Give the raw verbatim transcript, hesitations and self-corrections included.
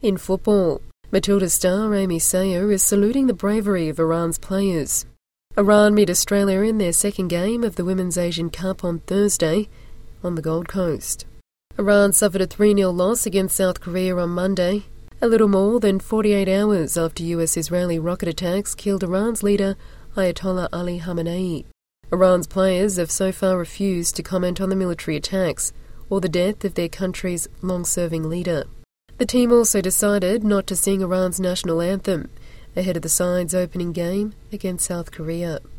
In football, Matilda star Amy Sayer is saluting the bravery of Iran's players. Iran meet Australia in their second game of the Women's Asian Cup on Thursday on the Gold Coast. Iran suffered a three nil loss against South Korea on Monday, a little more than forty-eight hours after U S-Israeli rocket attacks killed Iran's leader Ayatollah Ali Khamenei. Iran's players have so far refused to comment on the military attacks or the death of their country's long-serving leader. The team also decided not to sing Iran's national anthem ahead of the side's opening game against South Korea.